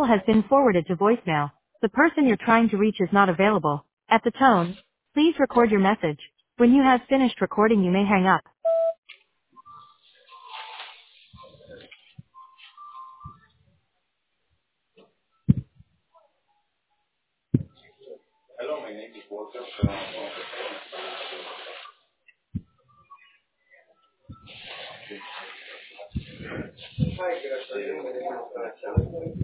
call has been forwarded to voicemail. The person you're trying to reach is not available. At the tone, please record your message. When you have finished recording, you may hang up. Hello, my name is Walter. Hi, good afternoon. My name is Alexander.